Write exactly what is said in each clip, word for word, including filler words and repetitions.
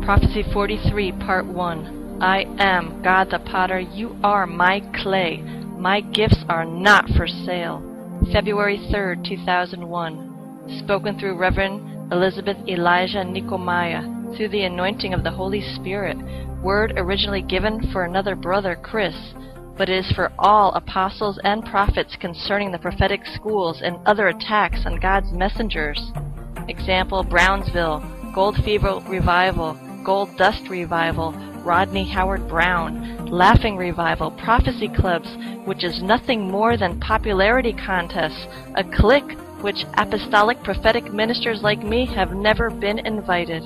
Prophecy forty-three, Part one. I am God the Potter, you are my clay. My gifts are not for sale. February third, two thousand one. Spoken through Reverend Elizabeth Elijah Nikomiah, through the anointing of the Holy Spirit. Word originally given for another brother, Chris, but it is for all apostles and prophets concerning the prophetic schools and other attacks on God's messengers. Example, Brownsville, Gold Fever Revival, Gold Dust Revival, Rodney Howard Brown, Laughing Revival, Prophecy Clubs, which is nothing more than popularity contests, a clique which apostolic prophetic ministers like me have never been invited.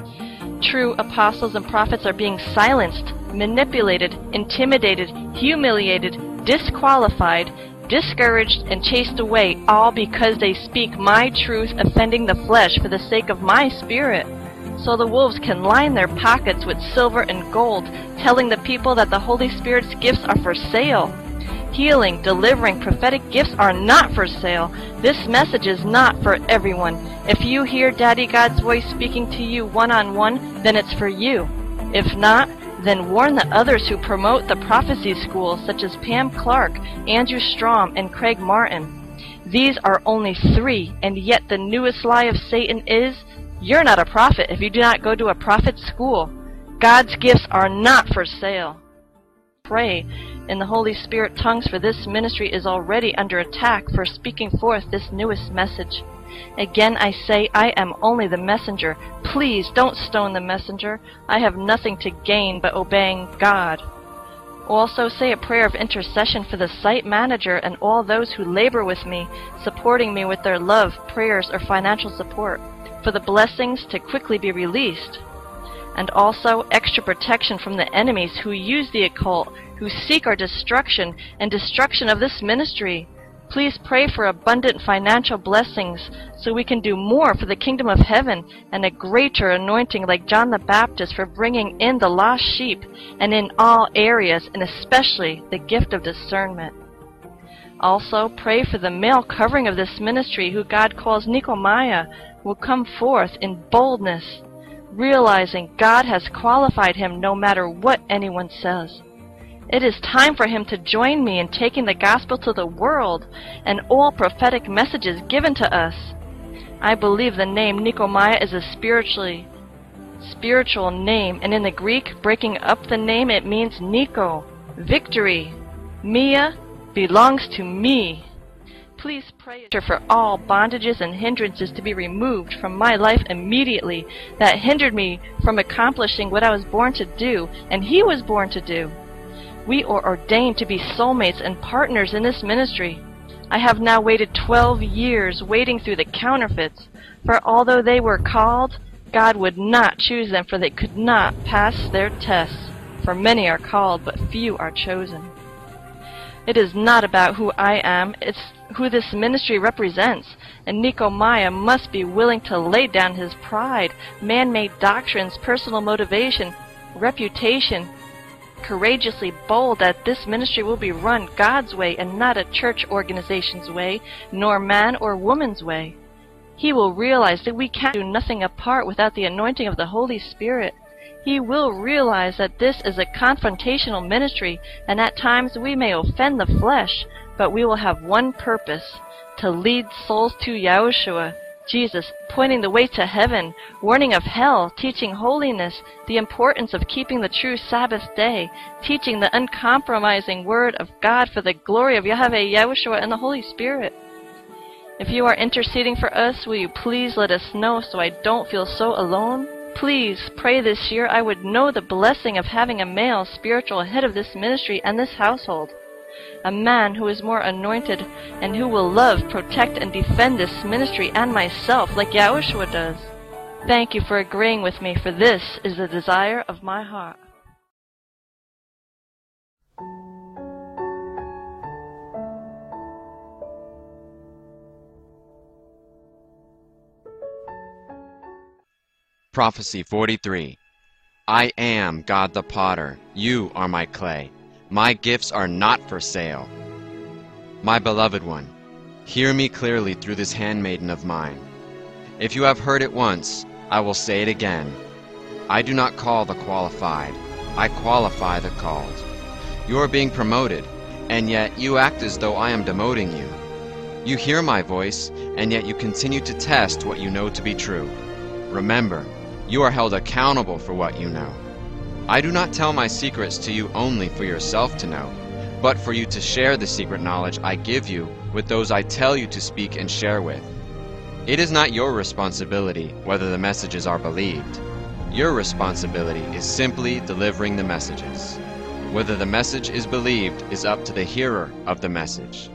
True apostles and prophets are being silenced, manipulated, intimidated, humiliated, disqualified, discouraged, and chased away, all because they speak my truth, offending the flesh for the sake of my spirit. So the wolves can line their pockets with silver and gold, telling the people that the Holy Spirit's gifts are for sale. Healing, delivering, prophetic gifts are not for sale. This message is not for everyone. If you hear Daddy God's voice speaking to you one-on-one, then it's for you. If not, then warn the others who promote the prophecy schools, such as Pam Clark, Andrew Strom, and Craig Martin. These are only three, and yet the newest lie of Satan is, you're not a prophet if you do not go to a prophet school. God's gifts are not for sale. Pray in the Holy Spirit tongues, for this ministry is already under attack for speaking forth this newest message. Again I say, I am only the messenger. Please don't stone the messenger. I have nothing to gain but obeying God. Also say a prayer of intercession for the site manager and all those who labor with me, supporting me with their love, prayers, or financial support, for the blessings to quickly be released. And also extra protection from the enemies who use the occult, who seek our destruction and destruction of this ministry. Please pray for abundant financial blessings so we can do more for the kingdom of heaven and a greater anointing like John the Baptist for bringing in the lost sheep, and in all areas, and especially the gift of discernment. Also pray for the male covering of this ministry, who God calls Nikomiah, will come forth in boldness, realizing God has qualified him no matter what anyone says. It is time for him to join me in taking the gospel to the world and all prophetic messages given to us. I believe the name Nikomiah is a spiritually spiritual name, and in the Greek, breaking up the name, it means Nico, victory. Mia belongs to me. Please pray for all bondages and hindrances to be removed from my life immediately that hindered me from accomplishing what I was born to do and he was born to do. We are ordained to be soulmates and partners in this ministry. I have now waited twelve years waiting through the counterfeits, for although they were called, God would not choose them, for they could not pass their tests. For many are called, but few are chosen. It is not about who I am, it's who this ministry represents, and Nikomiah must be willing to lay down his pride, man-made doctrines, personal motivation, reputation, courageously bold that this ministry will be run God's way and not a church organization's way, nor man or woman's way. He will realize that we can do nothing apart without the anointing of the Holy Spirit. He will realize that this is a confrontational ministry, and at times we may offend the flesh, but we will have one purpose, to lead souls to Yahushua, Jesus, pointing the way to heaven, warning of hell, teaching holiness, the importance of keeping the true Sabbath day, teaching the uncompromising word of God for the glory of Yahweh, Yahushua, and the Holy Spirit. If you are interceding for us, will you please let us know so I don't feel so alone? Please pray this year I would know the blessing of having a male spiritual head of this ministry and this household. A man who is more anointed and who will love, protect, and defend this ministry and myself like Yahushua does. Thank you for agreeing with me, for this is the desire of my heart. Prophecy forty-three. I am God the Potter, you are my clay. My gifts are not for sale. My beloved one, hear me clearly through this handmaiden of mine. If you have heard it once, I will say it again. I do not call the qualified, I qualify the called. You are being promoted, and yet you act as though I am demoting you. You hear my voice, and yet you continue to test what you know to be true. Remember, you are held accountable for what you know. I do not tell my secrets to you only for yourself to know, but for you to share the secret knowledge I give you with those I tell you to speak and share with. It is not your responsibility whether the messages are believed. Your responsibility is simply delivering the messages. Whether the message is believed is up to the hearer of the message.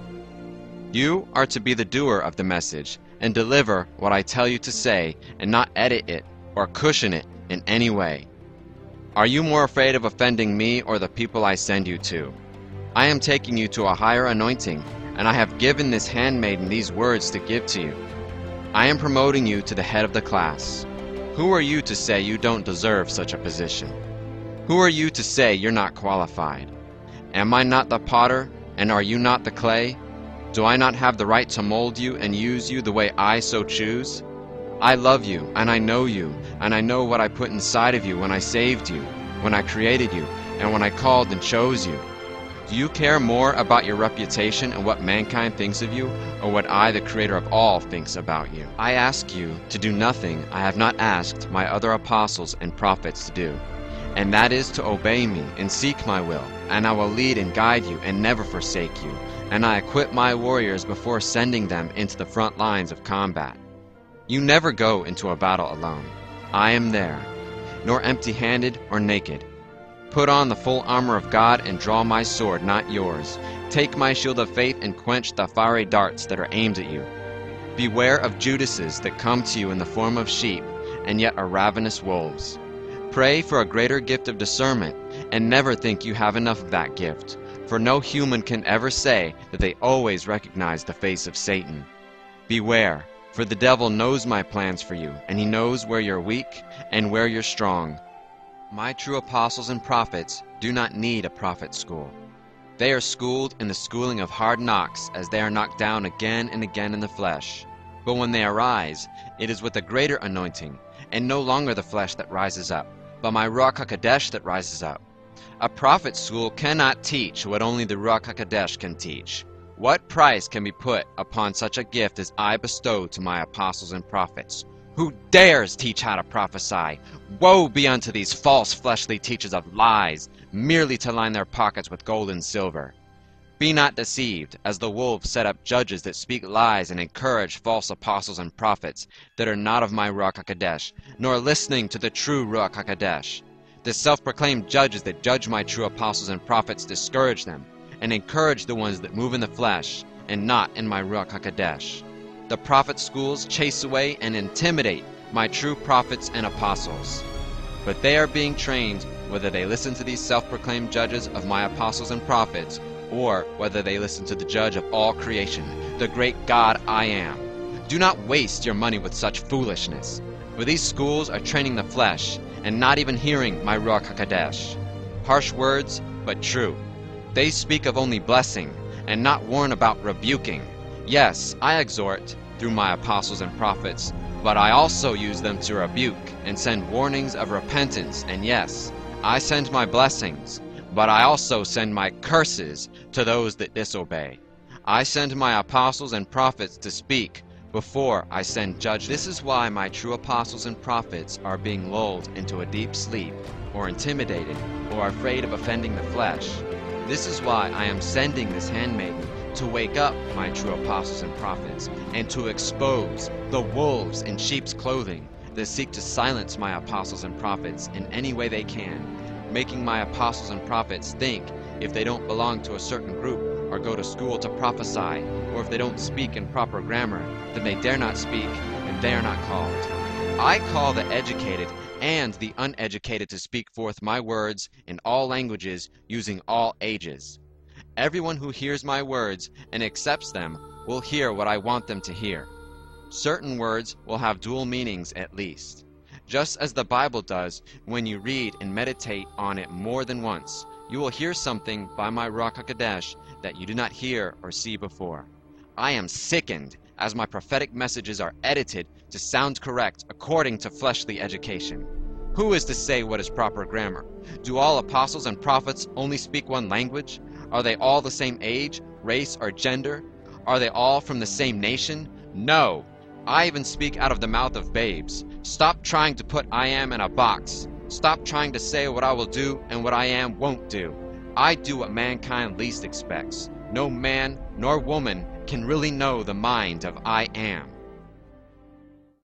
You are to be the doer of the message and deliver what I tell you to say and not edit it or cushion it in any way. Are you more afraid of offending me or the people I send you to? I am taking you to a higher anointing, and I have given this handmaiden these words to give to you. I am promoting you to the head of the class. Who are you to say you don't deserve such a position? Who are you to say you're not qualified? Am I not the potter, and are you not the clay? Do I not have the right to mold you and use you the way I so choose? I love you, and I know you, and I know what I put inside of you when I saved you, when I created you, and when I called and chose you. Do you care more about your reputation and what mankind thinks of you, or what I, the Creator of all, thinks about you? I ask you to do nothing I have not asked my other apostles and prophets to do, and that is to obey me and seek my will, and I will lead and guide you and never forsake you, and I equip my warriors before sending them into the front lines of combat. You never go into a battle alone. I am there, nor empty-handed or naked. Put on the full armor of God and draw my sword, not yours. Take my shield of faith and quench the fiery darts that are aimed at you. Beware of Judases that come to you in the form of sheep, and yet are ravenous wolves. Pray for a greater gift of discernment, and never think you have enough of that gift, for no human can ever say that they always recognize the face of Satan. Beware, for the devil knows my plans for you, and he knows where you're weak and where you're strong. My true apostles and prophets do not need a prophet school. They are schooled in the schooling of hard knocks as they are knocked down again and again in the flesh. But when they arise, it is with a greater anointing, and no longer the flesh that rises up, but my Ruach HaKodesh that rises up. A prophet school cannot teach what only the Ruach HaKodesh can teach. What price can be put upon such a gift as I bestow to my apostles and prophets? Who dares teach how to prophesy? Woe be unto these false fleshly teachers of lies, merely to line their pockets with gold and silver. Be not deceived, as the wolves set up judges that speak lies and encourage false apostles and prophets that are not of my Ruach HaKodesh, nor listening to the true Ruach HaKodesh. The self-proclaimed judges that judge my true apostles and prophets discourage them, and encourage the ones that move in the flesh, and not in my Ruach HaKodesh. The prophet schools chase away and intimidate my true prophets and apostles. But they are being trained whether they listen to these self-proclaimed judges of my apostles and prophets, or whether they listen to the judge of all creation, the great God I am. Do not waste your money with such foolishness, for these schools are training the flesh, and not even hearing my Ruach HaKodesh. Harsh words, but true. They speak of only blessing, and not warn about rebuking. Yes, I exhort through my apostles and prophets, but I also use them to rebuke and send warnings of repentance. And yes, I send my blessings, but I also send my curses to those that disobey. I send my apostles and prophets to speak before I send judgment. This is why my true apostles and prophets are being lulled into a deep sleep, or intimidated, or afraid of offending the flesh. This is why I am sending this handmaiden to wake up my true apostles and prophets, and to expose the wolves in sheep's clothing that seek to silence my apostles and prophets in any way they can, making my apostles and prophets think if they don't belong to a certain group or go to school to prophesy, or if they don't speak in proper grammar, then they dare not speak and they are not called. I call the educated and the uneducated to speak forth my words in all languages using all ages. Everyone who hears my words and accepts them will hear what I want them to hear. Certain words will have dual meanings at least, just as the Bible does. When you read and meditate on it more than once, you will hear something by my Ruach HaKodesh that you did not hear or see before. I am sickened as my prophetic messages are edited to sound correct according to fleshly education. Who is to say what is proper grammar? Do all apostles and prophets only speak one language? Are they all the same age, race, or gender? Are they all from the same nation? No! I even speak out of the mouth of babes. Stop trying to put I am in a box. Stop trying to say what I will do and what I am won't do. I do what mankind least expects. No man nor woman can really know the mind of I am.